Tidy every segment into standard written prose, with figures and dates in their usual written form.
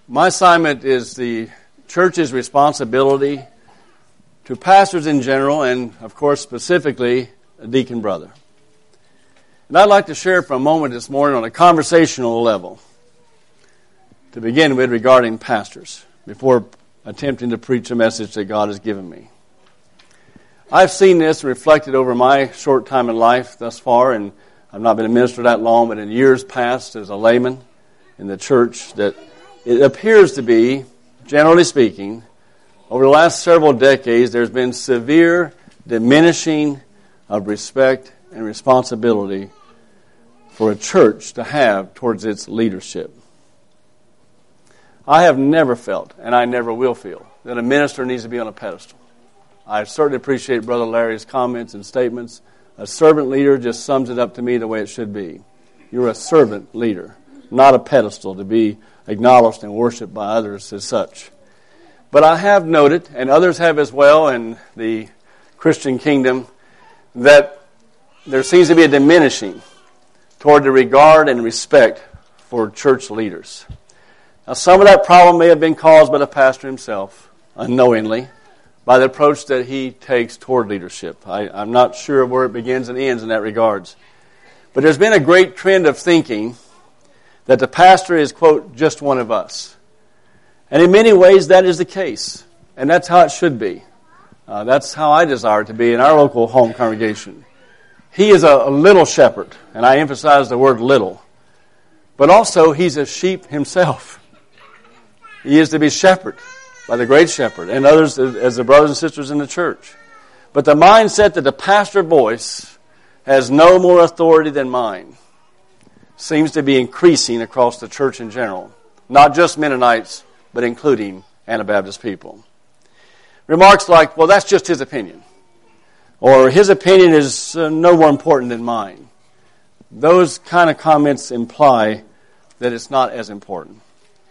My assignment is the church's responsibility to pastors in general and, of course, specifically a deacon brother. And I'd like to share for a moment this morning on a conversational level to begin with regarding pastors before attempting to preach a message that God has given me. I've seen this reflected over my short time in life thus far, and I've not been a minister that long, but in years past as a layman in the church, that it appears to be, generally speaking, over the last several decades, there's been severe diminishing of respect and responsibility for a church to have towards its leadership. I have never felt, and I never will feel, that a minister needs to be on a pedestal. I certainly appreciate Brother Larry's comments and statements. A servant leader just sums it up to me the way it should be. You're a servant leader, not a pedestal to be acknowledged and worshipped by others as such. But I have noted, and others have as well in the Christian kingdom, that there seems to be a diminishing toward the regard and respect for church leaders. Now, some of that problem may have been caused by the pastor himself, unknowingly, by the approach that he takes toward leadership. I'm not sure where it begins and ends in that regards. But there's been a great trend of thinking that the pastor is, quote, just one of us. And in many ways that is the case. And that's how it should be. That's how I desire it to be in our local home congregation. He is a little shepherd, and I emphasize the word little. But also he's a sheep himself. He is to be shepherded by the great shepherd and others as the brothers and sisters in the church. But the mindset that the pastor voice has no more authority than mine seems to be increasing across the church in general. Not just Mennonites, but including Anabaptist people. Remarks like, well, that's just his opinion. Or his opinion is no more important than mine. Those kind of comments imply that it's not as important.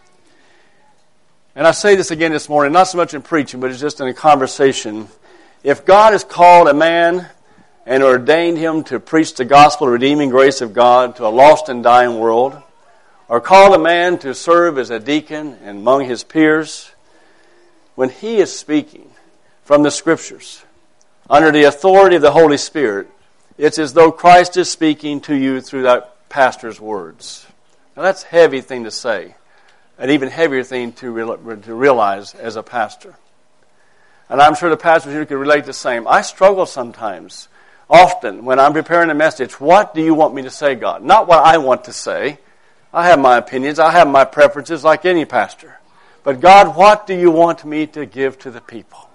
And I say this again this morning, not so much in preaching, but it's just in a conversation. If God has called a man and ordained him to preach the gospel of redeeming grace of God to a lost and dying world, or called a man to serve as a deacon and among his peers, when he is speaking from the Scriptures, under the authority of the Holy Spirit, it's as though Christ is speaking to you through that pastor's words. Now that's a heavy thing to say, an even heavier thing to realize as a pastor. And I'm sure the pastors here could relate the same. I struggle sometimes, often, when I'm preparing a message. What do you want me to say, God? Not what I want to say. I have my opinions. I have my preferences like any pastor. But God, what do you want me to give to the people?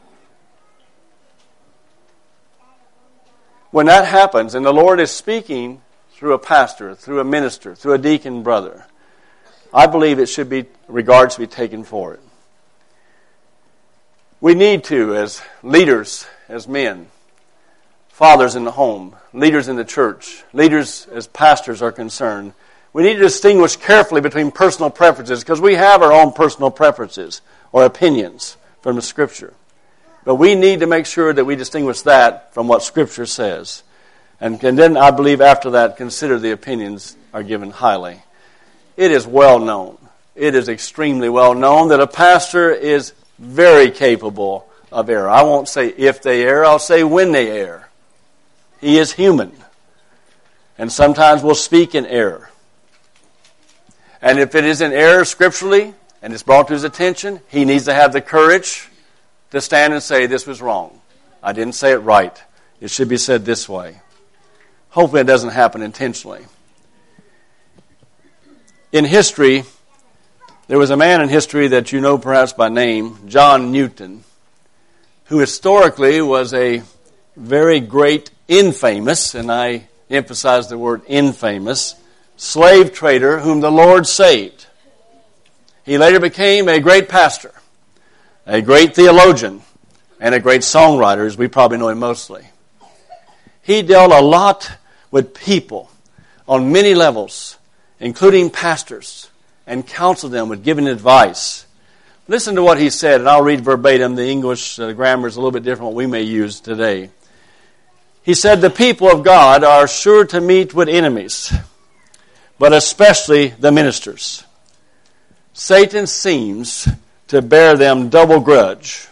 When that happens, and the Lord is speaking through a pastor, through a minister, through a deacon brother, I believe it should be regard to be taken for it. We need to, as leaders, as men, fathers in the home, leaders in the church, leaders as pastors are concerned, we need to distinguish carefully between personal preferences, because we have our own personal preferences or opinions from the Scripture. But we need to make sure that we distinguish that from what Scripture says. And then, I believe, after that, consider the opinions are given highly. It is well known, it is extremely well known that a pastor is very capable of error. I won't say if they err, I'll say when they err. He is human. And sometimes will speak in error. And if it is in error scripturally, and it's brought to his attention, he needs to have the courage to stand and say, this was wrong. I didn't say it right. It should be said this way. Hopefully it doesn't happen intentionally. In history, there was a man in history that you know perhaps by name, John Newton, who historically was a very great, infamous, and I emphasize the word infamous, slave trader whom the Lord saved. He later became a great pastor, a great theologian, and a great songwriter, as we probably know him mostly. He dealt a lot with people on many levels, including pastors, and counseled them with giving advice. Listen to what he said, and I'll read verbatim. The English grammar is a little bit different from what we may use today. He said, the people of God are sure to meet with enemies, but especially the ministers. Satan seems to bear them double grudge.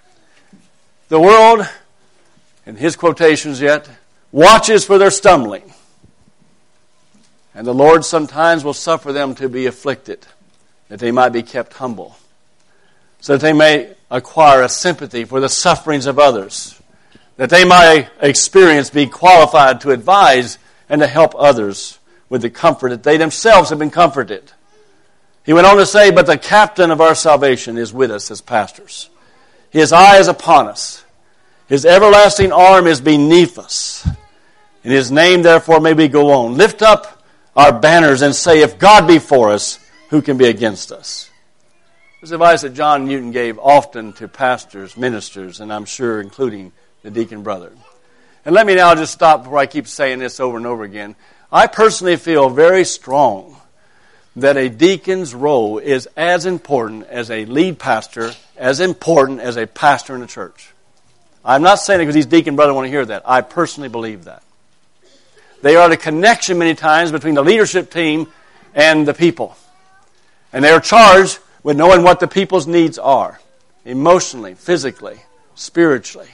The world, in his quotations yet, watches for their stumbling. And the Lord sometimes will suffer them to be afflicted, that they might be kept humble, so that they may acquire a sympathy for the sufferings of others, that they might experience, be qualified to advise and to help others with the comfort that they themselves have been comforted. He went on to say, but the captain of our salvation is with us as pastors. His eye is upon us. His everlasting arm is beneath us. In His name, therefore, may we go on. Lift up our banners and say, if God be for us, who can be against us? This is advice that John Newton gave often to pastors, ministers, and I'm sure including the deacon brother. And let me now just stop before I keep saying this over and over again. I personally feel very strong that a deacon's role is as important as a lead pastor, as important as a pastor in a church. I'm not saying it because these deacon brothers want to hear that. I personally believe that. They are the connection many times between the leadership team and the people. And they are charged with knowing what the people's needs are, emotionally, physically, spiritually,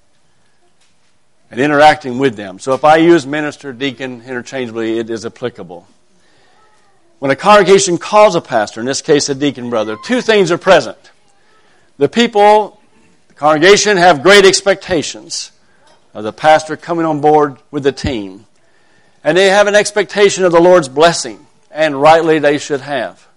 and interacting with them. So if I use minister, deacon interchangeably, it is applicable. When a congregation calls a pastor, in this case a deacon brother, two things are present. The people, the congregation, have great expectations of the pastor coming on board with the team. And they have an expectation of the Lord's blessing, and rightly they should have.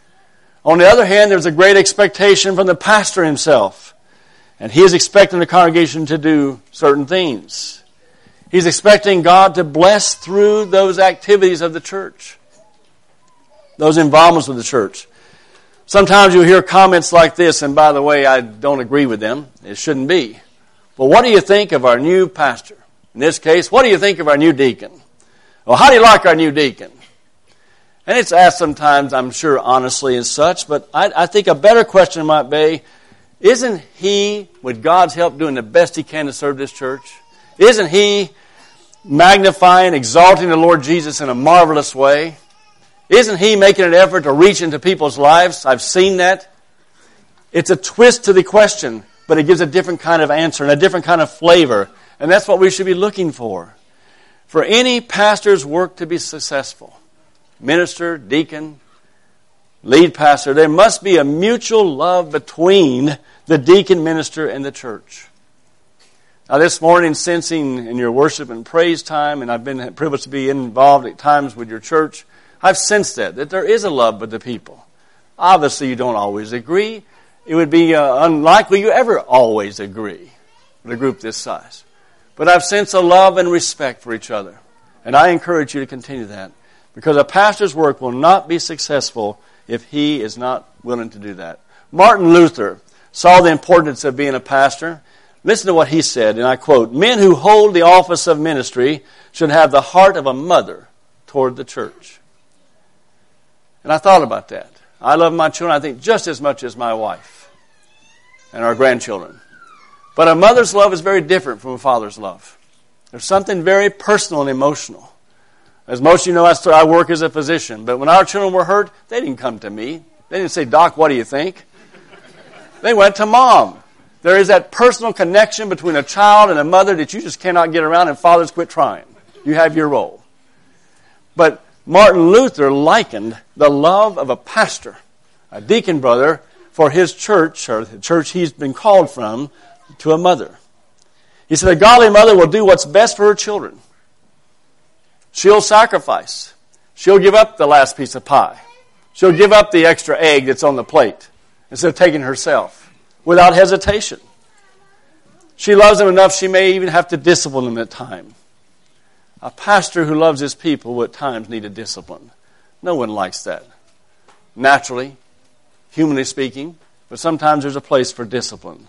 On the other hand, there's a great expectation from the pastor himself. And he is expecting the congregation to do certain things. He's expecting God to bless through those activities of the church, those involvements with the church. Sometimes you'll hear comments like this, and by the way, I don't agree with them. It shouldn't be. But what do you think of our new pastor? In this case, what do you think of our new deacon? Well, how do you like our new deacon? And it's asked sometimes, I'm sure, honestly and such, but I think a better question might be, isn't he, with God's help, doing the best he can to serve this church? Isn't he magnifying, exalting the Lord Jesus in a marvelous way? Isn't he making an effort to reach into people's lives? I've seen that. It's a twist to the question, but it gives a different kind of answer and a different kind of flavor. And that's what we should be looking for. For any pastor's work to be successful, minister, deacon, lead pastor, there must be a mutual love between the deacon, minister, and the church. Now this morning, sensing in your worship and praise time, and I've been privileged to be involved at times with your church, I've sensed that there is a love with the people. Obviously, you don't always agree. It would be unlikely you ever always agree with a group this size. But I've sensed a love and respect for each other. And I encourage you to continue that. Because a pastor's work will not be successful if he is not willing to do that. Martin Luther saw the importance of being a pastor. Listen to what he said, and I quote, "Men who hold the office of ministry should have the heart of a mother toward the church." And I thought about that. I love my children, I think, just as much as my wife and our grandchildren. But a mother's love is very different from a father's love. There's something very personal and emotional. As most of you know, I work as a physician. But when our children were hurt, they didn't come to me. They didn't say, "Doc, what do you think?" They went to Mom. There is that personal connection between a child and a mother that you just cannot get around, and fathers, quit trying. You have your role. But Martin Luther likened the love of a pastor, a deacon brother, for his church, or the church he's been called from, to a mother. He said, a godly mother will do what's best for her children. She'll sacrifice. She'll give up the last piece of pie. She'll give up the extra egg that's on the plate instead of taking herself without hesitation. She loves them enough she may even have to discipline them at times. A pastor who loves his people will at times need a discipline. No one likes that. Naturally, humanly speaking, but sometimes there's a place for discipline.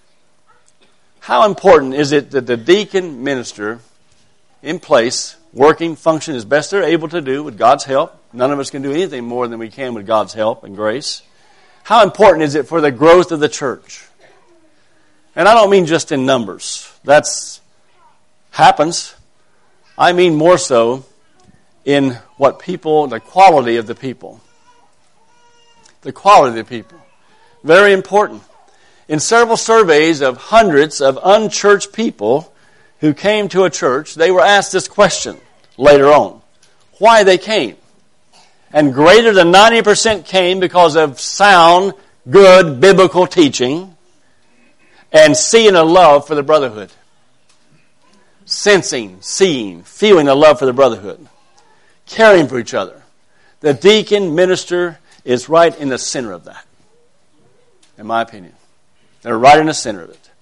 How important is it that the deacon minister in place, working, function as best they're able to do with God's help? None of us can do anything more than we can with God's help and grace. How important is it for the growth of the church? And I don't mean just in numbers. That's happens. I mean more so in what people, the quality of the people. The quality of the people. Very important. In several surveys of hundreds of unchurched people who came to a church, they were asked this question later on. Why they came. And greater than 90% came because of sound, good, biblical teaching and seeing a love for the brotherhood. Sensing, seeing, feeling a love for the brotherhood. Caring for each other. The deacon minister is right in the center of that, in my opinion. They're right in the center of it.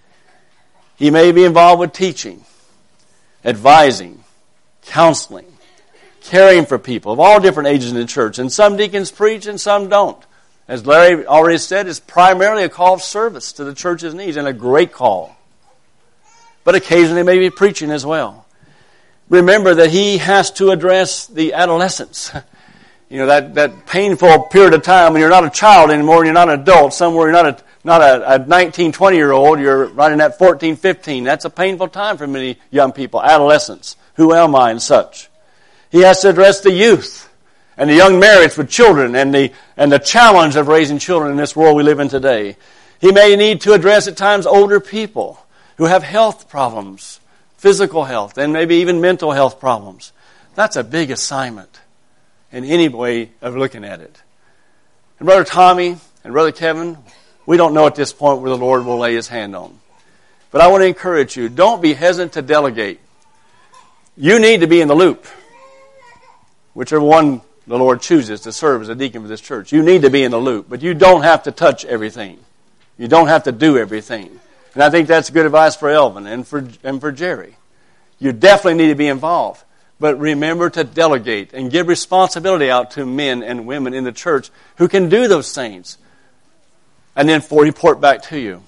He may be involved with teaching, advising, counseling, caring for people of all different ages in the church. And some deacons preach and some don't. As Larry already said, it's primarily a call of service to the church's needs, and a great call. But occasionally maybe preaching as well. Remember that he has to address the adolescents. You know, that painful period of time when you're not a child anymore and you're not an adult. Somewhere you're not a 19, 20-year-old. You're right in that 14, 15. That's a painful time for many young people, adolescents. Who am I and such? He has to address the youth and the young marrieds with children and the challenge of raising children in this world we live in today. He may need to address at times older people who have health problems, physical health, and maybe even mental health problems. That's a big assignment in any way of looking at it. And Brother Tommy and Brother Kevin, we don't know at this point where the Lord will lay His hand on. But I want to encourage you, don't be hesitant to delegate. You need to be in the loop. Whichever one the Lord chooses to serve as a deacon for this church. You need to be in the loop, but you don't have to touch everything. You don't have to do everything. And I think that's good advice for Elvin and for Jerry. You definitely need to be involved. But remember to delegate and give responsibility out to men and women in the church who can do those things. And then report back to you.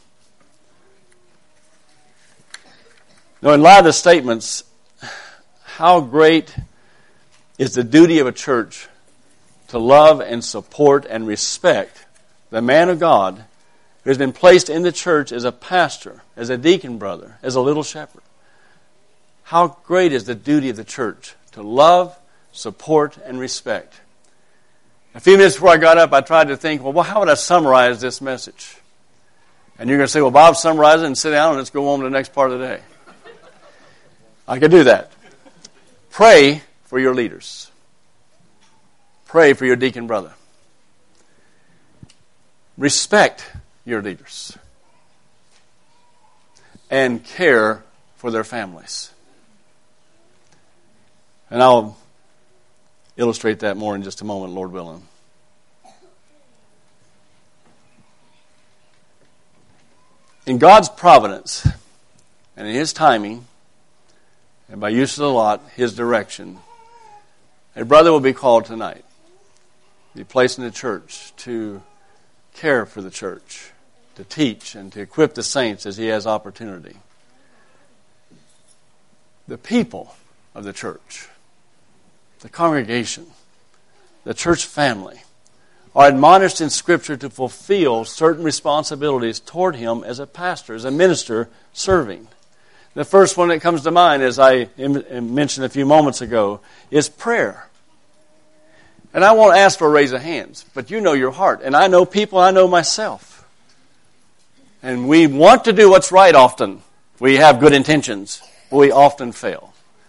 Now, in light of the statements, how great is the duty of a church to love and support and respect the man of God who has been placed in the church as a pastor, as a deacon brother, as a little shepherd. How great is the duty of the church to love, support, and respect. A few minutes before I got up, I tried to think, well, how would I summarize this message? And you're going to say, well, Bob, summarize it and sit down and let's go on to the next part of the day. I could do that. Pray for your leaders. Pray for your deacon brother. Respect your leaders. And care for their families. And I'll illustrate that more in just a moment, Lord willing. In God's providence and in His timing, and by use of the lot, His direction, a brother will be called tonight, be placed in the church to care for the church, to teach and to equip the saints as he has opportunity. The people of the church, the congregation, the church family, are admonished in Scripture to fulfill certain responsibilities toward him as a pastor, as a minister serving. The first one that comes to mind, as I mentioned a few moments ago, is prayer. And I won't ask for a raise of hands, but you know your heart. And I know people, I know myself. And we want to do what's right often. We have good intentions, but we often fail.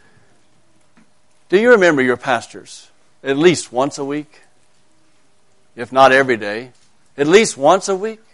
Do you remember your pastors at least once a week? If not every day, at least once a week?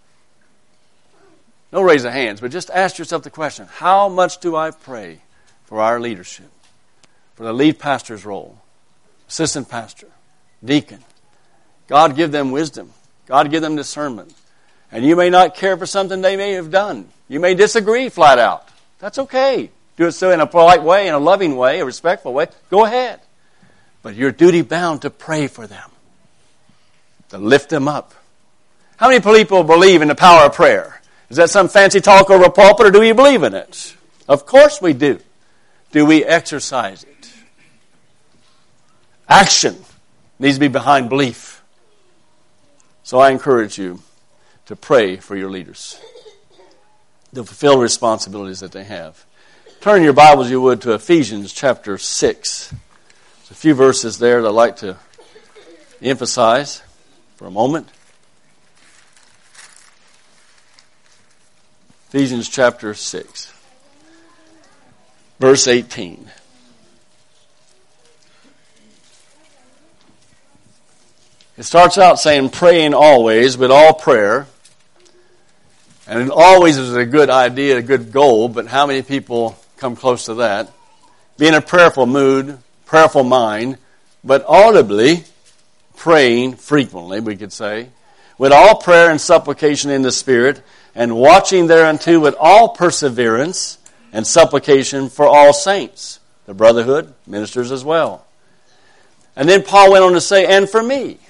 No raise of hands, but just ask yourself the question, how much do I pray for our leadership? For the lead pastor's role, assistant pastor, deacon. God give them wisdom. God give them discernment. And you may not care for something they may have done. You may disagree flat out. That's okay. Do it so in a polite way, in a loving way, a respectful way. Go ahead. But you're duty bound to pray for them. To lift them up. How many people believe in the power of prayer? Is that some fancy talk over a pulpit, or do we believe in it? Of course we do. Do we exercise it? Action needs to be behind belief. So I encourage you to pray for your leaders, to fulfill the responsibilities that they have. Turn your Bibles, you would, to Ephesians chapter 6. There's a few verses there that I'd like to emphasize. for a moment. Ephesians chapter 6, verse 18. It starts out saying, praying always with all prayer. And always is a good idea, a good goal, but how many people come close to that? Be in a prayerful mood, prayerful mind, but audibly praying frequently, we could say, with all prayer and supplication in the Spirit, and watching thereunto with all perseverance and supplication for all saints, the brotherhood, ministers as well. And then Paul went on to say, and for me,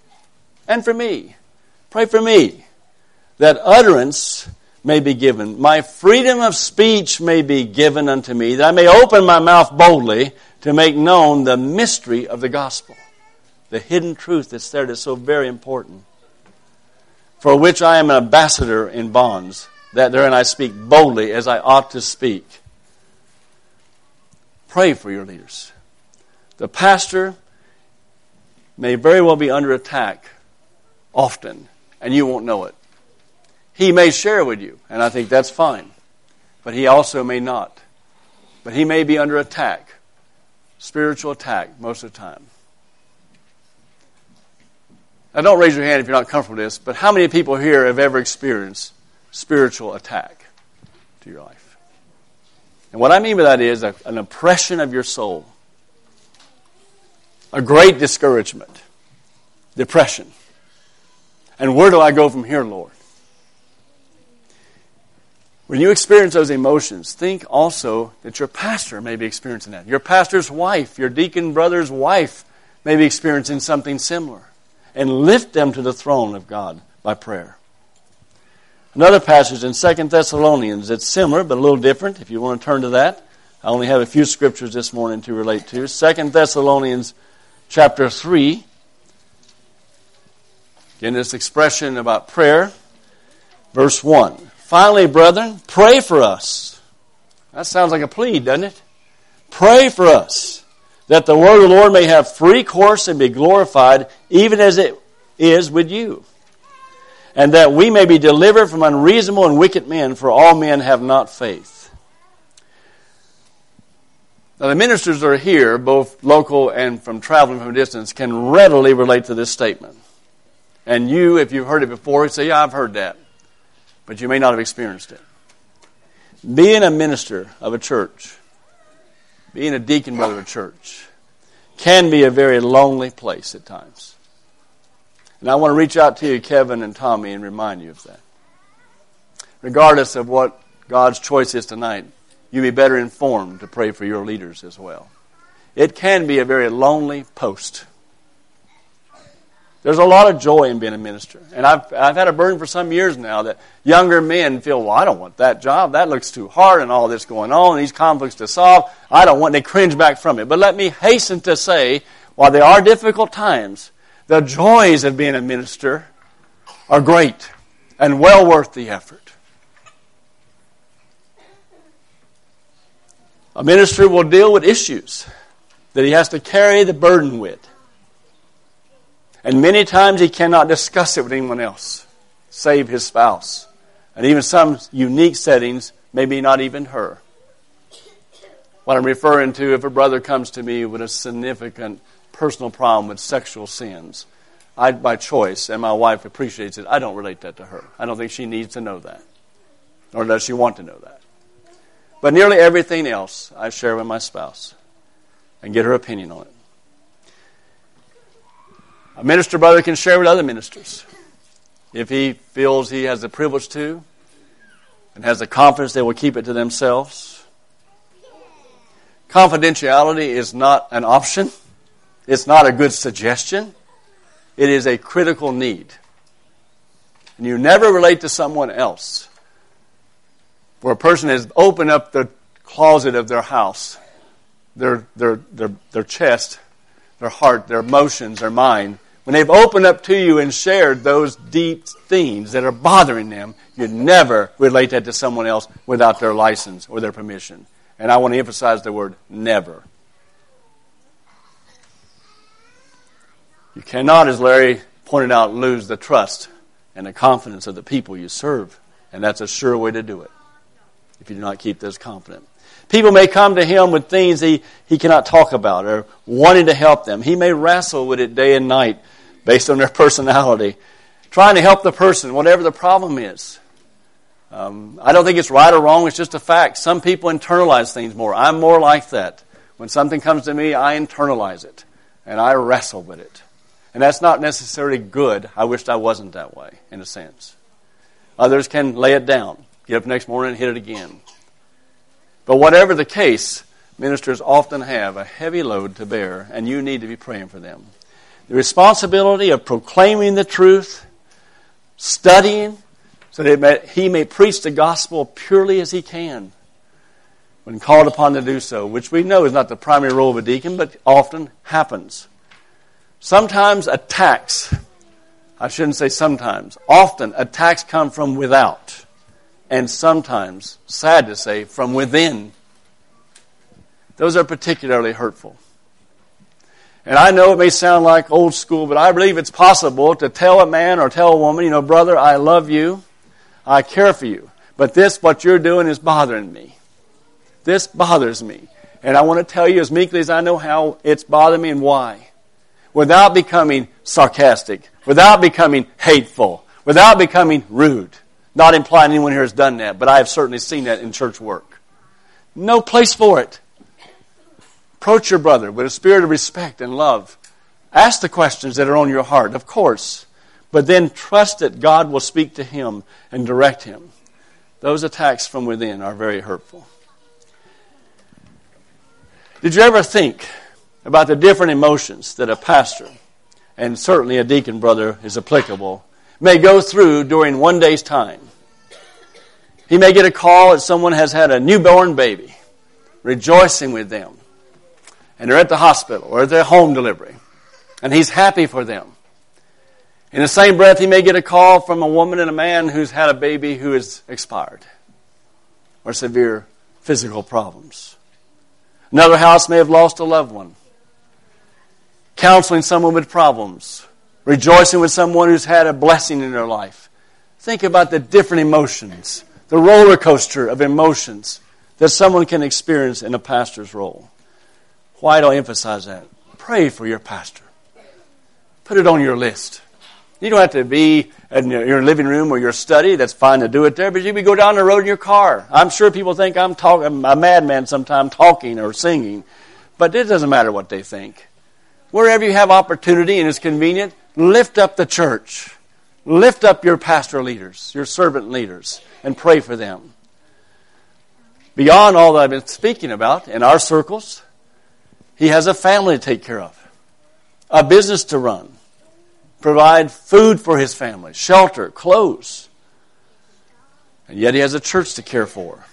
pray for me, that utterance may be given, my freedom of speech may be given unto me, that I may open my mouth boldly to make known the mystery of the gospel, the hidden truth that's there that's so very important, for which I am an ambassador in bonds, that therein I speak boldly as I ought to speak. Pray for your leaders. The pastor may very well be under attack often, and you won't know it. He may share with you, and I think that's fine, but he also may not. But he may be under attack, spiritual attack most of the time. Now, don't raise your hand if you're not comfortable with this, but how many people here have ever experienced spiritual attack to your life? And what I mean by that is an oppression of your soul, a great discouragement, depression. And where do I go from here, Lord? When you experience those emotions, think also that your pastor may be experiencing that. Your pastor's wife, your deacon brother's wife may be experiencing something similar. And lift them to the throne of God by prayer. Another passage in 2 Thessalonians that's similar but a little different, if you want to turn to that. I only have a few scriptures this morning to relate to. 2 Thessalonians chapter 3. Again, this expression about prayer. Verse 1. Finally, brethren, pray for us. That sounds like a plea, doesn't it? Pray for us, that the word of the Lord may have free course and be glorified, even as it is with you. And that we may be delivered from unreasonable and wicked men, for all men have not faith. Now the ministers that are here, both local and from traveling from a distance, can readily relate to this statement. And you, if you've heard it before, say, yeah, I've heard that. But you may not have experienced it. Being a minister of a church, being a deacon brother of a church, can be a very lonely place at times. And I want to reach out to you, Kevin and Tommy, and remind you of that. Regardless of what God's choice is tonight, you'll be better informed to pray for your leaders as well. It can be a very lonely post. There's a lot of joy in being a minister. And I've had a burden for some years now that younger men feel, well, I don't want that job. That looks too hard and all this going on, and these conflicts to solve. I don't want, and they cringe back from it. But let me hasten to say, while there are difficult times, the joys of being a minister are great and well worth the effort. A minister will deal with issues that he has to carry the burden with. And many times he cannot discuss it with anyone else, save his spouse. And even some unique settings, maybe not even her. What I'm referring to, if a brother comes to me with a significant personal problem with sexual sins, I, by choice, and my wife appreciates it, I don't relate that to her. I don't think she needs to know that. Nor does she want to know that. But nearly everything else I share with my spouse and get her opinion on it. A minister brother can share with other ministers if he feels he has the privilege to and has the confidence they will keep it to themselves. Confidentiality is not an option. It's not a good suggestion. It is a critical need. And you never relate to someone else where a person has opened up the closet of their house, their chest, their heart, their emotions, their mind. When they've opened up to you and shared those deep things that are bothering them, you never relate that to someone else without their license or their permission. And I want to emphasize the word never. You cannot, as Larry pointed out, lose the trust and the confidence of the people you serve. And that's a sure way to do it, if you do not keep this confident. People may come to him with things he cannot talk about or wanting to help them. He may wrestle with it day and night based on their personality, trying to help the person, whatever the problem is. I don't think it's right or wrong. It's just a fact. Some people internalize things more. I'm more like that. When something comes to me, I internalize it, and I wrestle with it. And that's not necessarily good. I wished I wasn't that way, in a sense. Others can lay it down, get up next morning and hit it again. But whatever the case, ministers often have a heavy load to bear, and you need to be praying for them. The responsibility of proclaiming the truth, studying, so that he may preach the gospel purely as he can when called upon to do so, which we know is not the primary role of a deacon, but often happens. Sometimes attacks, I shouldn't say sometimes, often attacks come from without, and sometimes, sad to say, from within. Those are particularly hurtful. And I know it may sound like old school, but I believe it's possible to tell a man or tell a woman, brother, I love you, I care for you, but what you're doing is bothering me. This bothers me. And I want to tell you as meekly as I know how it's bothering me and why. Without becoming sarcastic, without becoming hateful, without becoming rude. Not implying anyone here has done that, but I have certainly seen that in church work. No place for it. Approach your brother with a spirit of respect and love. Ask the questions that are on your heart, of course, but then trust that God will speak to him and direct him. Those attacks from within are very hurtful. Did you ever think about the different emotions that a pastor, and certainly a deacon brother is applicable, may go through during one day's time? He may get a call that someone has had a newborn baby, rejoicing with them, and they're at the hospital or at their home delivery, and he's happy for them. In the same breath, he may get a call from a woman and a man who's had a baby who is expired or severe physical problems. Another house may have lost a loved one. Counseling someone with problems. Rejoicing with someone who's had a blessing in their life. Think about the different emotions, the roller coaster of emotions that someone can experience in a pastor's role. Why do I emphasize that? Pray for your pastor. Put it on your list. You don't have to be in your living room or your study. That's fine to do it there. But you can go down the road in your car. I'm sure people think I'm a madman sometimes talking or singing. But it doesn't matter what they think. Wherever you have opportunity and it's convenient, lift up the church. Lift up your pastor leaders, your servant leaders, and pray for them. Beyond all that I've been speaking about in our circles, he has a family to take care of, a business to run, provide food for his family, shelter, clothes. And yet he has a church to care for.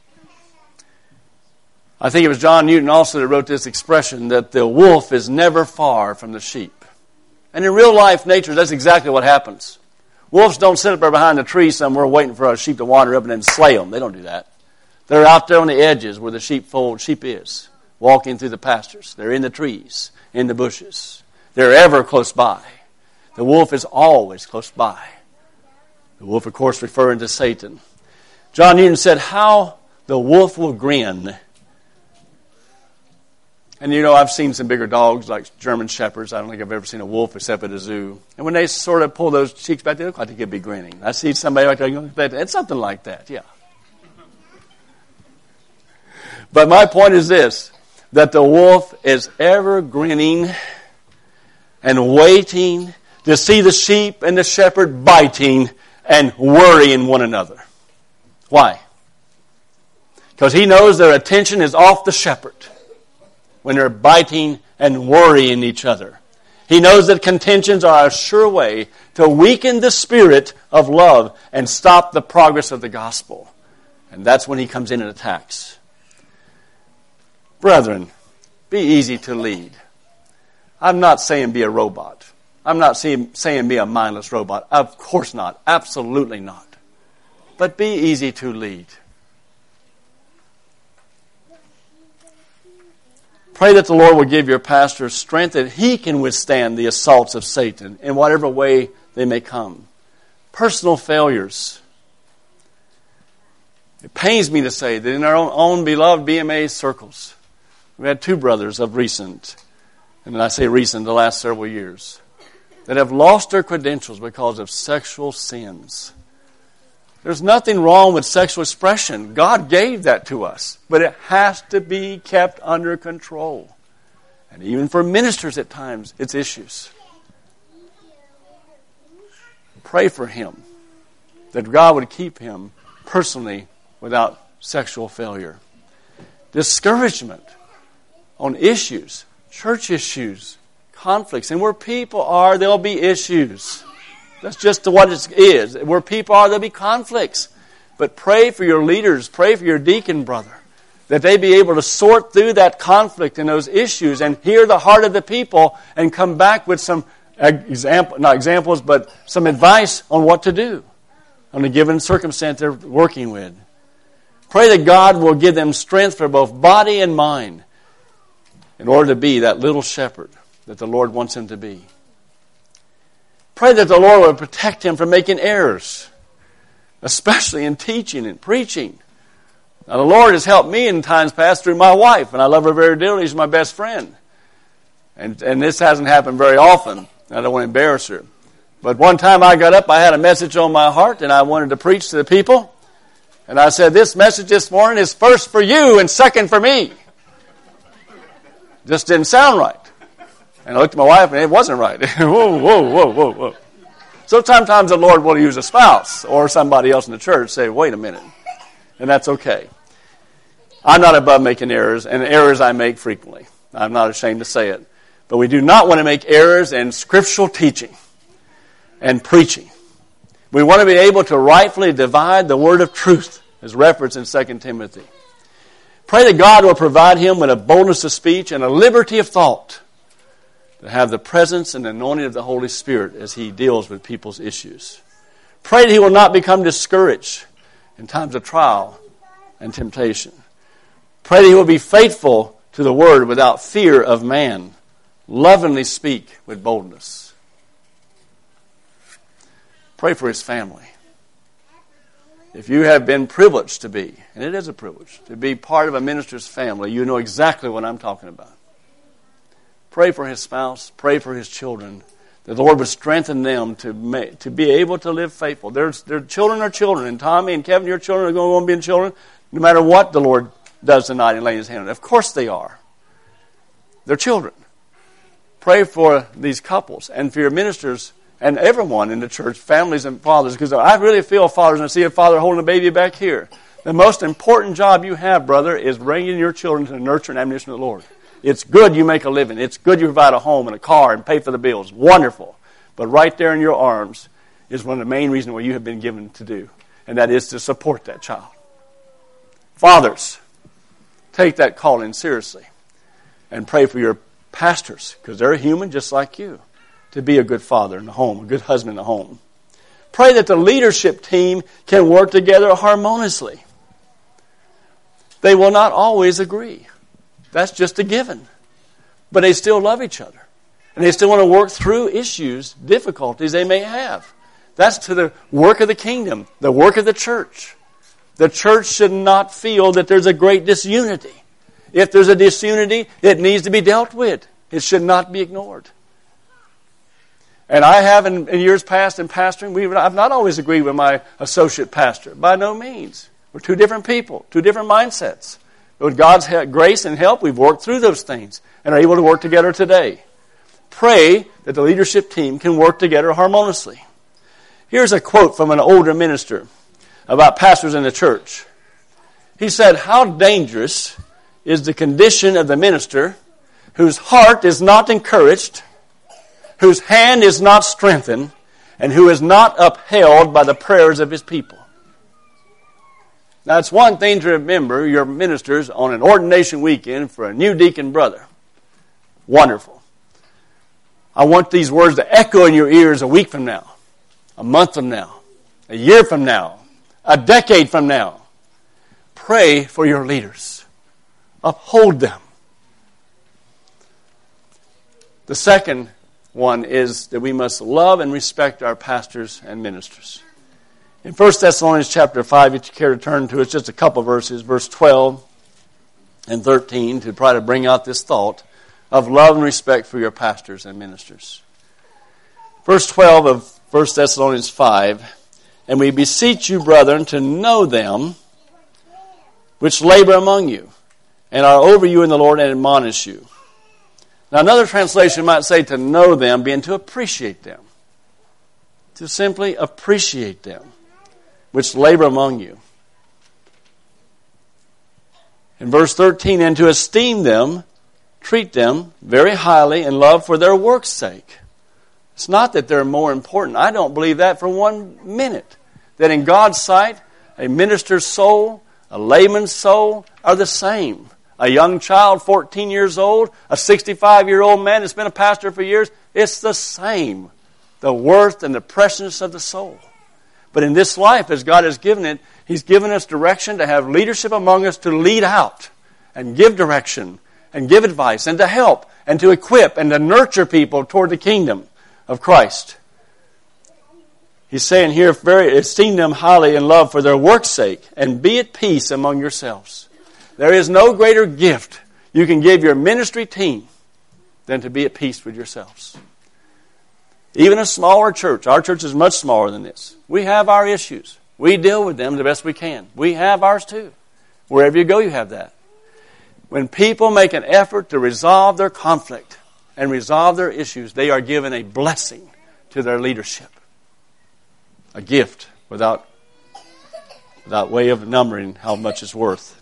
I think it was John Newton also that wrote this expression that the wolf is never far from the sheep. And in real life nature, that's exactly what happens. Wolves don't sit up there behind a tree somewhere waiting for a sheep to wander up and then slay them. They don't do that. They're out there on the edges where the sheep is, walking through the pastures. They're in the trees, in the bushes. They're ever close by. The wolf is always close by. The wolf, of course, referring to Satan. John Newton said, how the wolf will grin. And I've seen some bigger dogs like German shepherds. I don't think I've ever seen a wolf except at a zoo. And when they sort of pull those cheeks back, they look like they could be grinning. I see somebody like that. It's something like that, yeah. But my point is this, that the wolf is ever grinning and waiting to see the sheep and the shepherd biting and worrying one another. Why? Because he knows their attention is off the shepherd when they're biting and worrying each other. He knows that contentions are a sure way to weaken the spirit of love and stop the progress of the gospel. And that's when he comes in and attacks. Brethren, be easy to lead. I'm not saying be a robot. I'm not saying be a mindless robot. Of course not. Absolutely not. But be easy to lead. Pray that the Lord will give your pastor strength that he can withstand the assaults of Satan in whatever way they may come. Personal failures. It pains me to say that in our own beloved BMA circles, we had 2 brothers of recent, and I say recent, the last several years, that have lost their credentials because of sexual sins. There's nothing wrong with sexual expression. God gave that to us. But it has to be kept under control. And even for ministers at times, it's issues. Pray for him, that God would keep him personally without sexual failure. Discouragement on issues, church issues, conflicts. And where people are, there'll be issues. That's just what it is. Where people are, there'll be conflicts. But pray for your leaders, pray for your deacon brother, that they be able to sort through that conflict and those issues and hear the heart of the people and come back with some some advice on what to do on a given circumstance they're working with. Pray that God will give them strength for both body and mind in order to be that little shepherd that the Lord wants him to be. Pray that the Lord will protect him from making errors, especially in teaching and preaching. Now, the Lord has helped me in times past through my wife, and I love her very dearly. She's my best friend. And this hasn't happened very often. I don't want to embarrass her. But one time I got up, I had a message on my heart, and I wanted to preach to the people. And I said, this message this morning is first for you and second for me. Just didn't sound right. And I looked at my wife, and it wasn't right. Whoa. So sometimes the Lord will use a spouse or somebody else in the church say, wait a minute. And that's okay. I'm not above making errors, and errors I make frequently. I'm not ashamed to say it. But we do not want to make errors in scriptural teaching and preaching. We want to be able to rightfully divide the word of truth, as referenced in 2 Timothy. Pray that God will provide him with a boldness of speech and a liberty of thought to have the presence and anointing of the Holy Spirit as he deals with people's issues. Pray that he will not become discouraged in times of trial and temptation. Pray that he will be faithful to the word without fear of man. Lovingly speak with boldness. Pray for his family. If you have been privileged to be, and it is a privilege, to be part of a minister's family, you know exactly what I'm talking about. Pray for his spouse. Pray for his children. That the Lord would strengthen them to be able to live faithful. Their children are children. And Tommy and Kevin, your children are going to be children no matter what the Lord does tonight and lay his hand on them. Of course they are. They're children. Pray for these couples and for your ministers and everyone in the church, families and fathers, because I really feel fathers, and I see a father holding a baby back here. The most important job you have, brother, is bringing your children to the nurture and admonition of the Lord. It's good you make a living. It's good you provide a home and a car and pay for the bills. Wonderful. But right there in your arms is one of the main reasons what you have been given to do, and that is to support that child. Fathers, take that calling seriously and pray for your pastors, because they're human just like you, to be a good father in the home, a good husband in the home. Pray that the leadership team can work together harmoniously. They will not always agree. That's just a given. But they still love each other. And they still want to work through issues, difficulties they may have. That's to the work of the kingdom, the work of the church. The church should not feel that there's a great disunity. If there's a disunity, it needs to be dealt with. It should not be ignored. And I have in years past in pastoring, I've not always agreed with my associate pastor. By no means. We're two different people, two different mindsets. But with God's grace and help, we've worked through those things and are able to work together today. Pray that the leadership team can work together harmoniously. Here's a quote from an older minister about pastors in the church. He said, "How dangerous is the condition of the minister whose heart is not encouraged, whose hand is not strengthened, and who is not upheld by the prayers of his people." Now, it's one thing to remember your ministers on an ordination weekend for a new deacon brother. Wonderful. I want these words to echo in your ears a week from now, a month from now, a year from now, a decade from now. Pray for your leaders. Uphold them. The second one is that we must love and respect our pastors and ministers. In 1 Thessalonians chapter 5, if you care to turn to it, it's just a couple verses, verse 12 and 13, to try to bring out this thought of love and respect for your pastors and ministers. Verse 12 of 1 Thessalonians 5, and we beseech you, brethren, to know them which labor among you, and are over you in the Lord, and admonish you. Now another translation might say to know them, being to appreciate them. To simply appreciate them, which labor among you. In verse 13, and to esteem them, treat them very highly in love for their work's sake. It's not that they're more important. I don't believe that for 1 minute. That in God's sight, a minister's soul, a layman's soul are the same. A young child, 14 years old, a 65-year-old man that's been a pastor for years, it's the same. The worth and the preciousness of the soul. But in this life, as God has given it, He's given us direction to have leadership among us to lead out and give direction and give advice and to help and to equip and to nurture people toward the kingdom of Christ. He's saying here, esteem them highly in love for their work's sake and be at peace among yourselves. There is no greater gift you can give your ministry team than to be at peace with yourselves. Even a smaller church, our church is much smaller than this. We have our issues. We deal with them the best we can. We have ours too. Wherever you go, you have that. When people make an effort to resolve their conflict and resolve their issues, they are given a blessing to their leadership. A gift without way of numbering how much it's worth.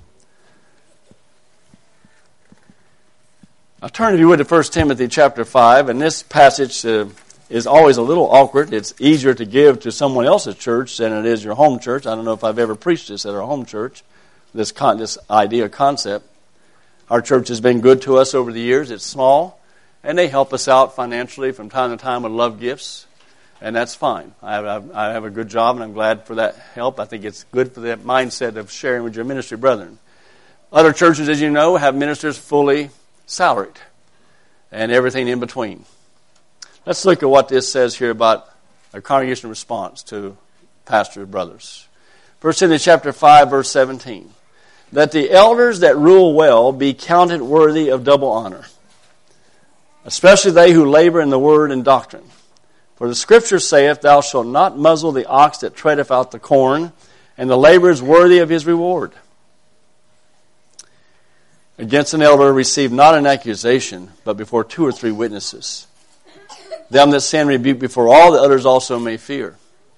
I'll turn, if you would, to 1 Timothy chapter 5, and this passage is always a little awkward. It's easier to give to someone else's church than it is your home church. I don't know if I've ever preached this at our home church, this idea, concept. Our church has been good to us over the years. It's small, and they help us out financially from time to time with love gifts, and that's fine. I have a good job, and I'm glad for that help. I think it's good for that mindset of sharing with your ministry brethren. Other churches, as you know, have ministers fully salaried and everything in between. Let's look at what this says here about a congregation response to pastor brothers. 1 Timothy chapter 5, verse 17. That the elders that rule well be counted worthy of double honor, especially they who labor in the word and doctrine. For the Scripture saith, Thou shalt not muzzle the ox that treadeth out the corn, and the laborer is worthy of his reward. Against an elder receive not an accusation, but before 2 or 3 witnesses. Them that sin rebuke before all, the others also may fear.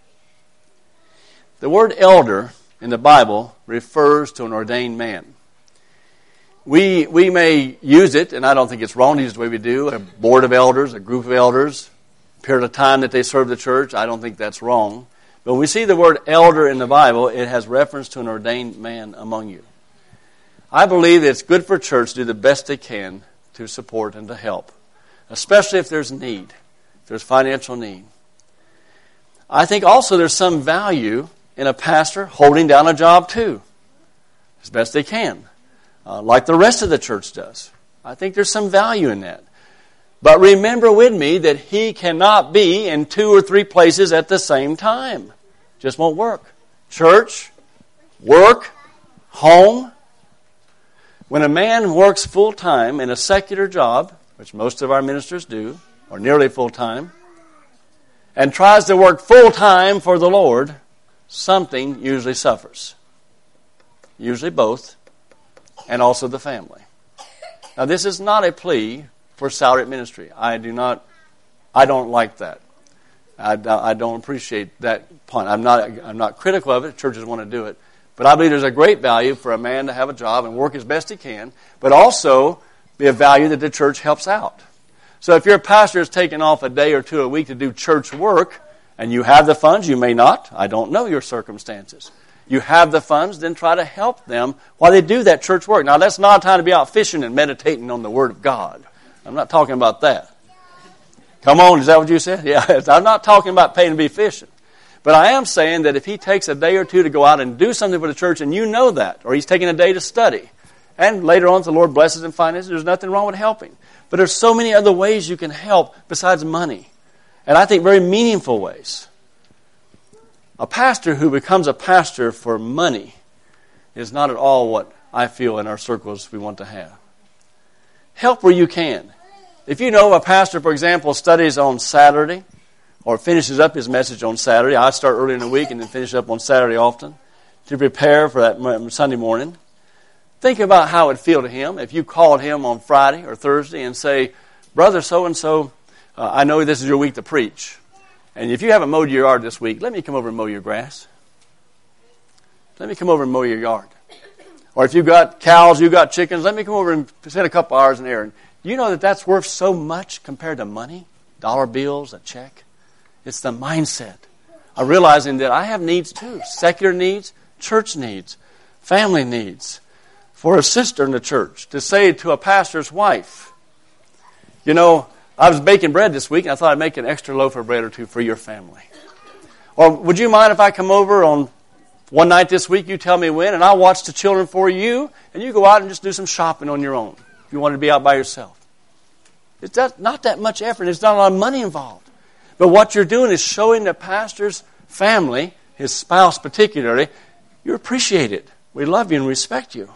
The word elder in the Bible refers to an ordained man. We may use it, and I don't think it's wrong to use it the way we do, a board of elders, a group of elders, a period of time that they serve the church. I don't think that's wrong. But when we see the word elder in the Bible, it has reference to an ordained man among you. I believe that it's good for church to do the best they can to support and to help, especially if there's need, if there's financial need. I think also there's some value in a pastor holding down a job too, as best they can, like the rest of the church does. I think there's some value in that. But remember with me that he cannot be in 2 or 3 places at the same time. Just won't work. Church, work, home. When a man works full-time in a secular job, which most of our ministers do, or nearly full-time, and tries to work full-time for the Lord, something usually suffers. Usually both, and also the family. Now, this is not a plea for salaried ministry. I don't like that. I don't appreciate that point. I'm not critical of it. Churches want to do it. But I believe there's a great value for a man to have a job and work as best he can, but also be a value that the church helps out. So if your pastor is taking off a day or 2 a week to do church work, and you have the funds, you may not. I don't know your circumstances. You have the funds, then try to help them while they do that church work. Now, that's not a time to be out fishing and meditating on the Word of God. I'm not talking about that. Come on, is that what you said? Yeah, I'm not talking about paying to be fishing. But I am saying that if he takes a day or 2 to go out and do something for the church, and you know that, or he's taking a day to study, And later on, if the Lord blesses in finances, there's nothing wrong with helping. But there's so many other ways you can help besides money. And I think very meaningful ways. A pastor who becomes a pastor for money is not at all what I feel in our circles we want to have. Help where you can. If you know a pastor, for example, studies on Saturday or finishes up his message on Saturday, I start early in the week and then finish up on Saturday often to prepare for that Sunday morning. Think about how it would feel to him if you called him on Friday or Thursday and say, Brother so-and-so, I know this is your week to preach. And if you haven't mowed your yard this week, let me come over and mow your grass. Let me come over and mow your yard. Or if you've got cows, you've got chickens, let me come over and spend a couple hours in there. You know that that's worth so much compared to money, dollar bills, a check. It's the mindset of realizing that I have needs too. Secular needs, church needs, family needs. For a sister in the church to say to a pastor's wife, you know, I was baking bread this week and I thought I'd make an extra loaf of bread or two for your family. Or would you mind if I come over on one night this week, you tell me when, and I'll watch the children for you, and you go out and just do some shopping on your own if you want to be out by yourself. It's not that much effort. It's not a lot of money involved. But what you're doing is showing the pastor's family, his spouse particularly, you appreciate it. We love you and respect you.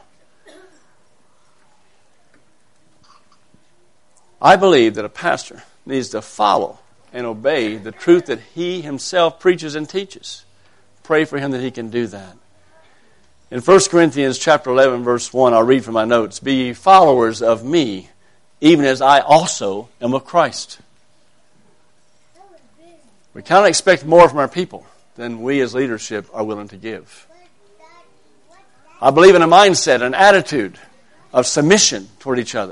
I believe that a pastor needs to follow and obey the truth that he himself preaches and teaches. Pray for him that he can do that. In 1 Corinthians chapter 11, verse 1, I'll read from my notes. Be ye followers of me, even as I also am of Christ. We cannot expect more from our people than we as leadership are willing to give. I believe in a mindset, an attitude of submission toward each other.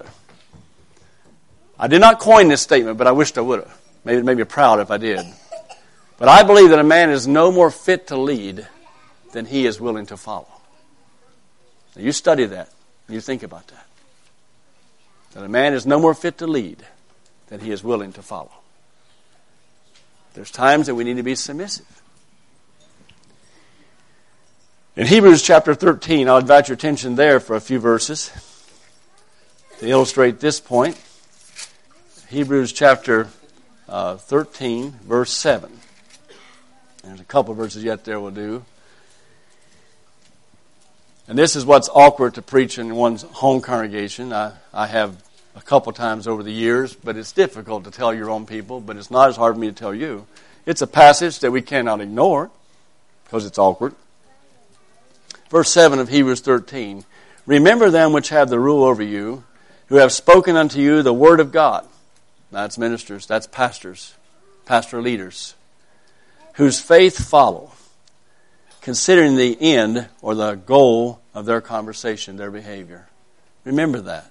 I did not coin this statement, but I wished I would have. Maybe it made me proud if I did. But I believe that a man is no more fit to lead than he is willing to follow. Now you study that. And you think about that. That a man is no more fit to lead than he is willing to follow. There's times that we need to be submissive. In Hebrews chapter 13, I'll invite your attention there for a few verses to illustrate this point. Hebrews chapter 13, verse 7. There's a couple of verses yet there we'll do. And this is what's awkward to preach in one's home congregation. I have a couple times over the years, but it's difficult to tell your own people, but it's not as hard for me to tell you. It's a passage that we cannot ignore because it's awkward. Verse 7 of Hebrews 13. Remember them which have the rule over you, who have spoken unto you the word of God. That's ministers, that's pastors, pastor leaders, whose faith follow, considering the end or the goal of their conversation, their behavior. Remember that.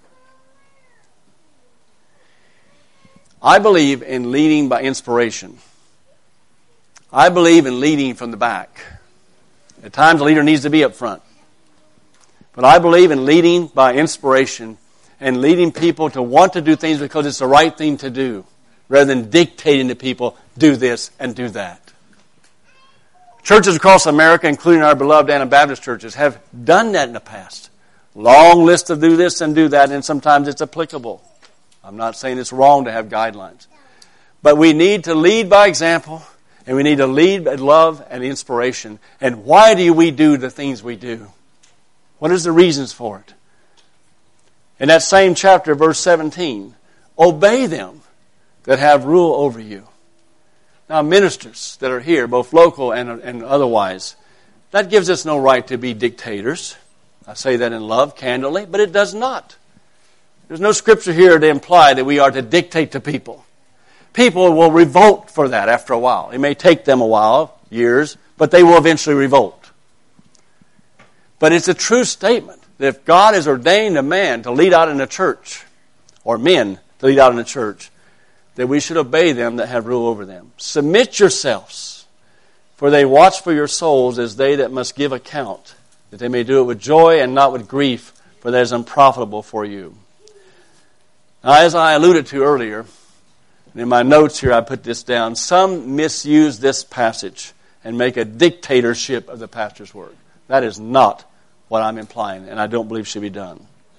I believe in leading by inspiration. I believe in leading from the back. At times, a leader needs to be up front. But I believe in leading by inspiration and leading people to want to do things because it's the right thing to do, rather than dictating to people, do this and do that. Churches across America, including our beloved Anabaptist churches, have done that in the past. Long list of do this and do that, and sometimes it's applicable. I'm not saying it's wrong to have guidelines. But we need to lead by example, and we need to lead by love and inspiration. And why do we do the things we do? What is the reasons for it? In that same chapter, verse 17, obey them that have rule over you. Now, ministers that are here, both local and otherwise, that gives us no right to be dictators. I say that in love, candidly, but it does not. There's no scripture here to imply that we are to dictate to people. People will revolt for that after a while. It may take them a while, years, but they will eventually revolt. But it's a true statement that if God has ordained a man to lead out in a church, or men to lead out in a church, that we should obey them that have rule over them. Submit yourselves, for they watch for your souls as they that must give account, that they may do it with joy and not with grief, for that is unprofitable for you. Now, as I alluded to earlier, and in my notes here I put this down, some misuse this passage and make a dictatorship of the pastor's word. That is not what I'm implying, and I don't believe should be done.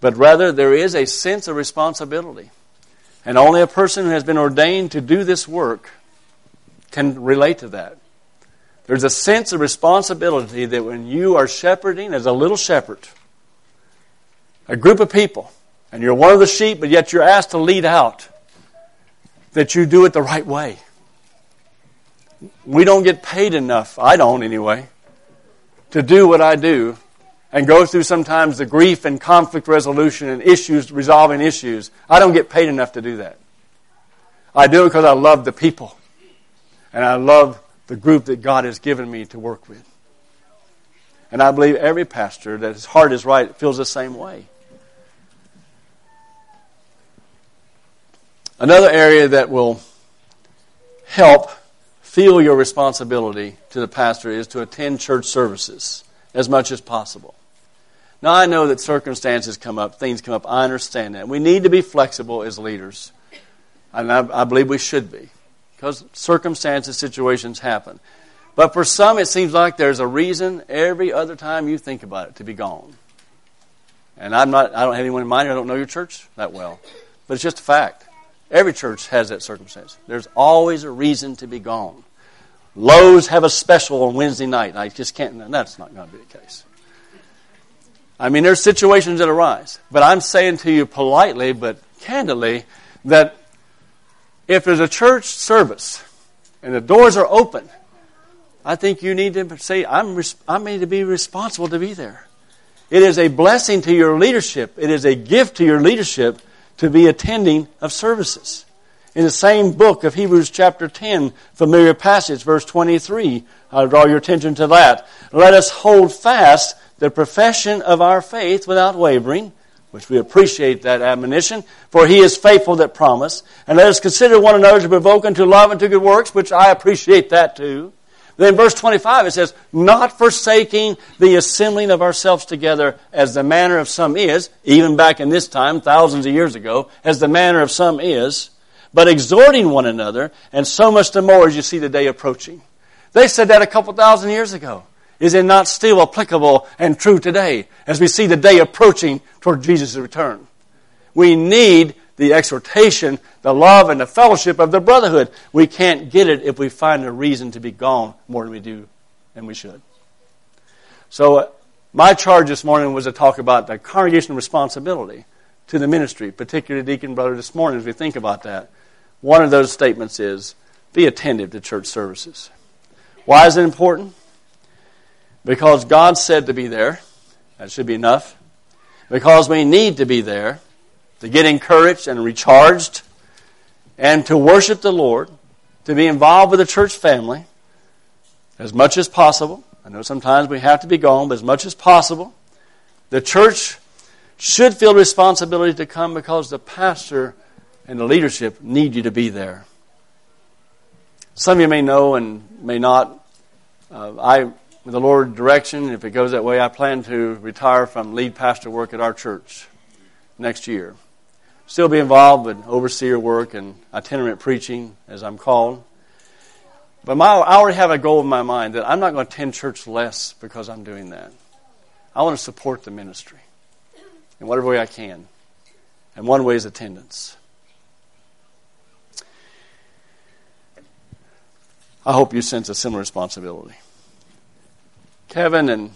But rather, there is a sense of responsibility. And only a person who has been ordained to do this work can relate to that. There's a sense of responsibility that when you are shepherding as a little shepherd, a group of people, and you're one of the sheep, but yet you're asked to lead out, that you do it the right way. We don't get paid enough, I don't anyway, to do what I do and go through sometimes the grief and conflict resolution and resolving issues. I don't get paid enough to do that. I do it because I love the people. And I love the group that God has given me to work with. And I believe every pastor that his heart is right feels the same way. Another area that will help feel your responsibility to the pastor is to attend church services as much as possible. Now, I know that circumstances come up, things come up. I understand that. We need to be flexible as leaders. And I believe we should be. Because circumstances, situations happen. But for some, it seems like there's a reason every other time you think about it to be gone. And I don't have anyone in mind here. I don't know your church that well. But it's just a fact. Every church has that circumstance. There's always a reason to be gone. Lowe's have a special on Wednesday night. I just can't. That's not going to be the case. I mean, there's situations that arise. But I'm saying to you politely, but candidly, that if there's a church service and the doors are open, I think you need to say, I'm made to be responsible to be there. It is a blessing to your leadership. It is a gift to your leadership to be attending of services. In the same book of Hebrews chapter 10, familiar passage, verse 23, I'll draw your attention to that. Let us hold fast the profession of our faith without wavering, which we appreciate that admonition, for he is faithful that promised. And let us consider one another to provoke unto love and to good works, which I appreciate that too. Then verse 25 it says, not forsaking the assembling of ourselves together as the manner of some is, even back in this time, thousands of years ago, as the manner of some is, but exhorting one another, and so much the more as you see the day approaching. They said that a couple thousand years ago. Is it not still applicable and true today as we see the day approaching toward Jesus' return? We need the exhortation, the love, and the fellowship of the brotherhood. We can't get it if we find a reason to be gone more than we do, and we should. So my charge this morning was to talk about the congregational responsibility to the ministry, particularly deacon brother this morning as we think about that. One of those statements is, be attentive to church services. Why is it important? Because God said to be there. That should be enough. Because we need to be there to get encouraged and recharged and to worship the Lord, to be involved with the church family as much as possible. I know sometimes we have to be gone, but as much as possible. The church should feel responsibility to come because the pastor and the leadership need you to be there. Some of you may know and may not. With the Lord's direction, if it goes that way, I plan to retire from lead pastor work at our church next year. Still be involved with overseer work and itinerant preaching as I'm called. But I already have a goal in my mind that I'm not going to attend church less because I'm doing that. I want to support the ministry in whatever way I can. And one way is attendance. I hope you sense a similar responsibility. Kevin and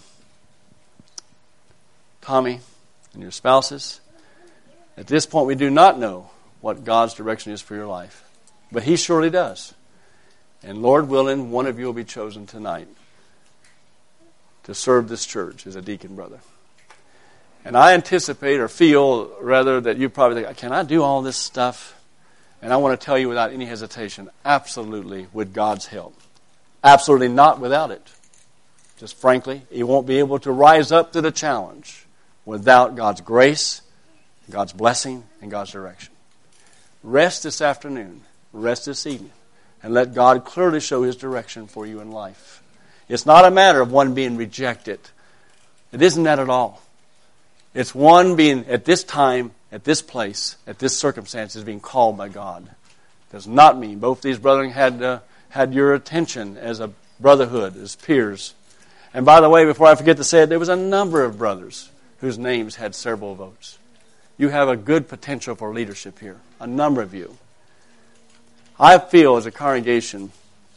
Tommy and your spouses, at this point we do not know what God's direction is for your life. But He surely does. And Lord willing, one of you will be chosen tonight to serve this church as a deacon brother. And I anticipate or feel rather that you probably think, can I do all this stuff? And I want to tell you without any hesitation, absolutely with God's help. Absolutely not without it. Just frankly, you won't be able to rise up to the challenge without God's grace, God's blessing, and God's direction. Rest this afternoon, rest this evening, and let God clearly show His direction for you in life. It's not a matter of one being rejected. It isn't that at all. It's one being at this time, at this place, at this circumstance is being called by God. Does not mean both these brethren had your attention as a brotherhood, as peers. And by the way, before I forget to say it, there was a number of brothers whose names had several votes. You have a good potential for leadership here, a number of you. I feel as a congregation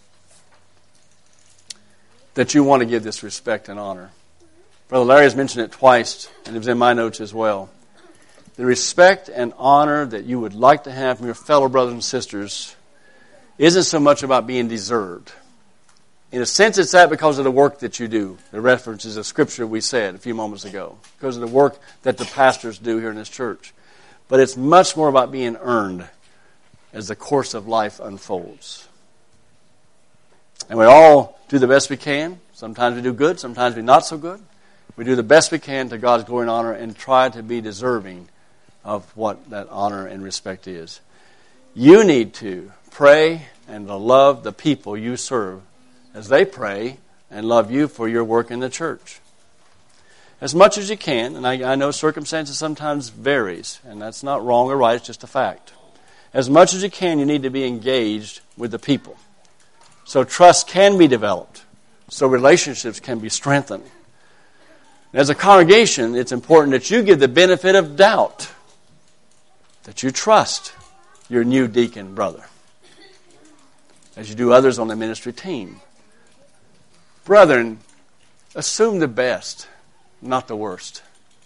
that you want to give this respect and honor. Brother Larry has mentioned it twice, and it was in my notes as well. The respect and honor that you would like to have from your fellow brothers and sisters isn't so much about being deserved. In a sense, it's that because of the work that you do. The references of Scripture we said a few moments ago. Because of the work that the pastors do here in this church. But it's much more about being earned as the course of life unfolds. And we all do the best we can. Sometimes we do good, sometimes we not so good. We do the best we can to God's glory and honor and try to be deserving of what that honor and respect is. You need to pray and to love the people you serve as they pray and love you for your work in the church. As much as you can, and I know circumstances sometimes varies, and that's not wrong or right, it's just a fact. As much as you can, you need to be engaged with the people. So trust can be developed, so relationships can be strengthened. As a congregation, it's important that you give the benefit of doubt, that you trust your new deacon brother, as you do others on the ministry team. Brethren, assume the best, not the worst.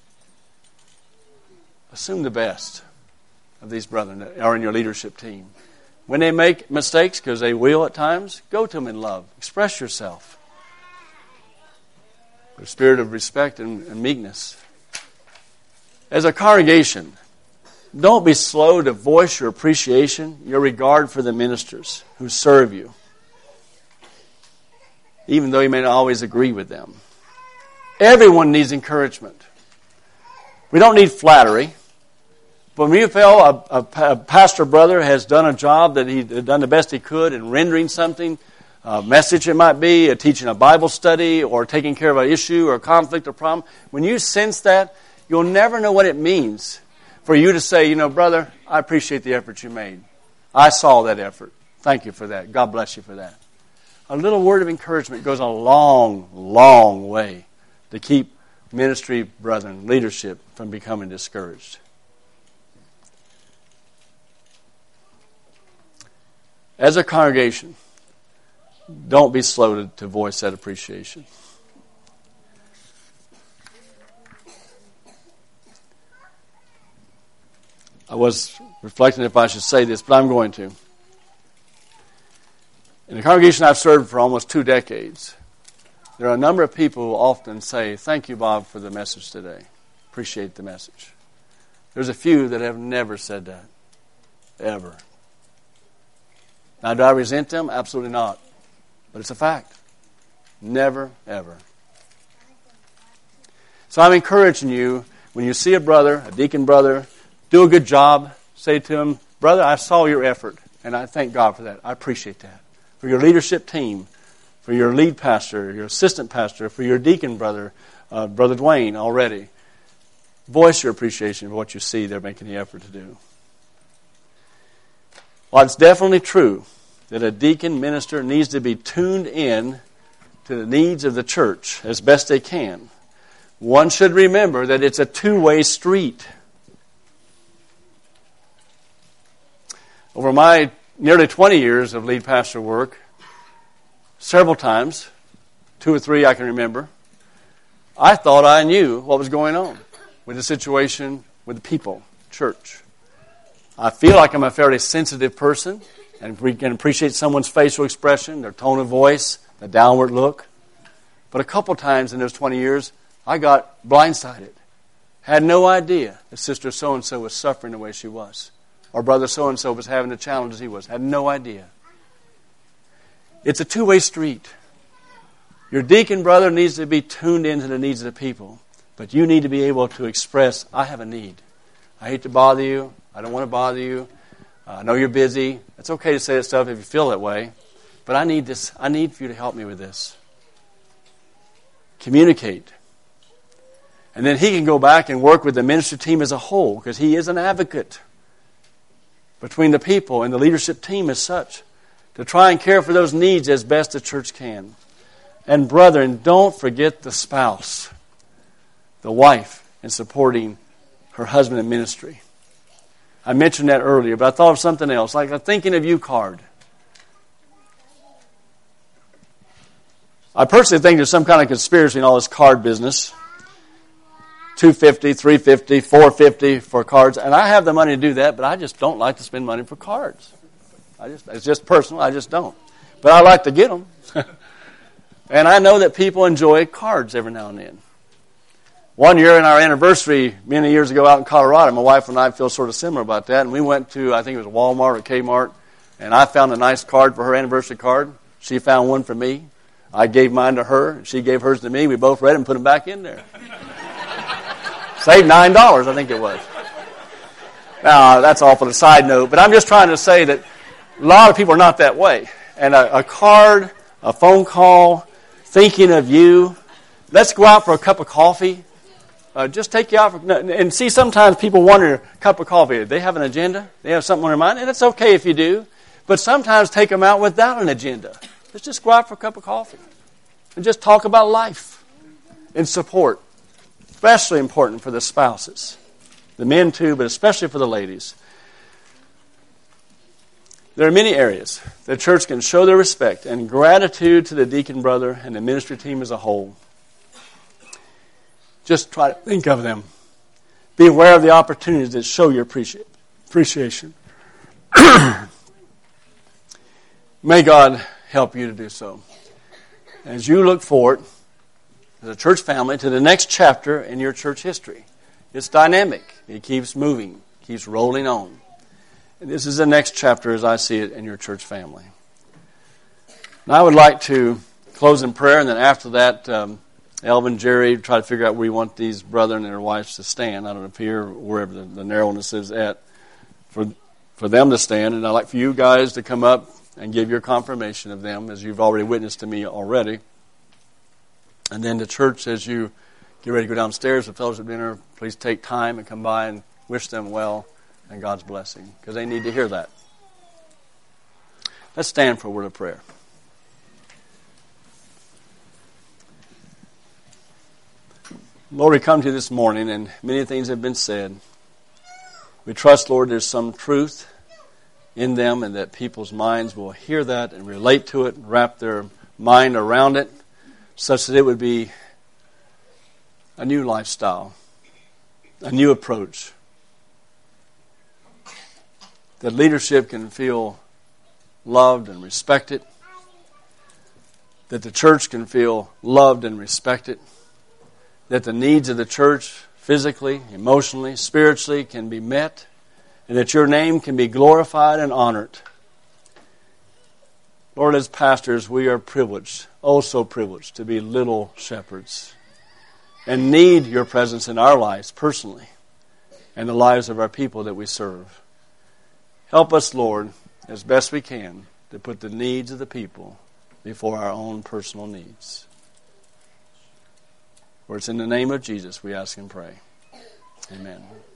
Assume the best of these brethren that are in your leadership team. When they make mistakes, because they will at times, go to them in love. Express yourself with a spirit of respect and meekness. As a congregation, don't be slow to voice your appreciation, your regard for the ministers who serve you, even though you may not always agree with them. Everyone needs encouragement. We don't need flattery. But when you feel a pastor brother has done a job that he done the best he could in rendering something, a message it might be, teaching a Bible study, or taking care of an issue or a conflict or problem, when you sense that, you'll never know what it means for you to say, brother, I appreciate the effort you made. I saw that effort. Thank you for that. God bless you for that. A little word of encouragement goes a long, long way to keep ministry brethren, leadership, from becoming discouraged. As a congregation, don't be slow to voice that appreciation. I was reflecting if I should say this, but I'm going to. In the congregation I've served for almost 2 decades, there are a number of people who often say, "Thank you, Bob, for the message today. Appreciate the message." There's a few that have never said that, ever. Now, do I resent them? Absolutely not. But it's a fact. Never, ever. So I'm encouraging you, when you see a brother, a deacon brother, do a good job, say to him, "Brother, I saw your effort, and I thank God for that. I appreciate that." For your leadership team, for your lead pastor, your assistant pastor, for your deacon brother, Brother Dwayne already. Voice your appreciation for what you see they're making the effort to do. While it's definitely true that a deacon minister needs to be tuned in to the needs of the church as best they can, one should remember that it's a two-way street. Over my nearly 20 years of lead pastor work, several times, 2 or 3 I can remember, I thought I knew what was going on with the situation with the people, church. I feel like I'm a fairly sensitive person and can appreciate someone's facial expression, their tone of voice, the downward look. But a couple times in those 20 years, I got blindsided. Had no idea that Sister so-and-so was suffering the way she was. Or Brother so-and-so was having the challenges he was. Had no idea. It's a two-way street. Your deacon brother needs to be tuned into the needs of the people. But you need to be able to express, "I have a need. I hate to bother you. I don't want to bother you. I know you're busy." It's okay to say that stuff if you feel that way. But I need this. I need for you to help me with this. Communicate. And then he can go back and work with the ministry team as a whole, because he is an advocate between the people and the leadership team as such, to try and care for those needs as best the church can. And brethren, don't forget the spouse, the wife, in supporting her husband in ministry. I mentioned that earlier, but I thought of something else, like a thinking of you card. I personally think there's some kind of conspiracy in all this card business. $250, $350, $450 for cards. And I have the money to do that, but I just don't like to spend money for cards. It's just personal. I just don't. But I like to get them. And I know that people enjoy cards every now and then. One year in our anniversary, many years ago out in Colorado, my wife and I feel sort of similar about that. And we went to, I think it was Walmart or Kmart, and I found a nice card for her anniversary card. She found one for me. I gave mine to her. She gave hers to me. We both read it and put them back in there. Saved $9, I think it was. Now, that's off on a side note, but I'm just trying to say that a lot of people are not that way. And a card, a phone call, thinking of you. Let's go out for a cup of coffee. Just take you out for, and see, sometimes people wonder, a cup of coffee, do they have an agenda? They have something on their mind? And it's okay if you do. But sometimes take them out without an agenda. Let's just go out for a cup of coffee. And just talk about life and support. Especially important for the spouses. The men too, but especially for the ladies. There are many areas the church can show their respect and gratitude to the deacon brother and the ministry team as a whole. Just try to think of them. Be aware of the opportunities that show your appreciation. May God help you to do so. As you look forward as a church family to the next chapter in your church history. It's dynamic. It keeps moving, keeps rolling on. And this is the next chapter as I see it in your church family. Now I would like to close in prayer, and then after that, Elvin, Jerry, try to figure out where you want these brethren and their wives to stand. I don't know if here or wherever the narrowness is at for them to stand. And I'd like for you guys to come up and give your confirmation of them as you've already witnessed to me already. And then the church, as you get ready to go downstairs for fellowship dinner, please take time and come by and wish them well and God's blessing, because they need to hear that. Let's stand for a word of prayer. Lord, we come to you this morning, and many things have been said. We trust, Lord, there's some truth in them, and that people's minds will hear that and relate to it and wrap their mind around it, such that it would be a new lifestyle, a new approach. That leadership can feel loved and respected. That the church can feel loved and respected. That the needs of the church, physically, emotionally, spiritually, can be met. And that your name can be glorified and honored. Lord, as pastors, we are privileged, oh so privileged, to be little shepherds. And need your presence in our lives personally. And the lives of our people that we serve. Help us, Lord, as best we can, to put the needs of the people before our own personal needs. For it's in the name of Jesus we ask and pray. Amen.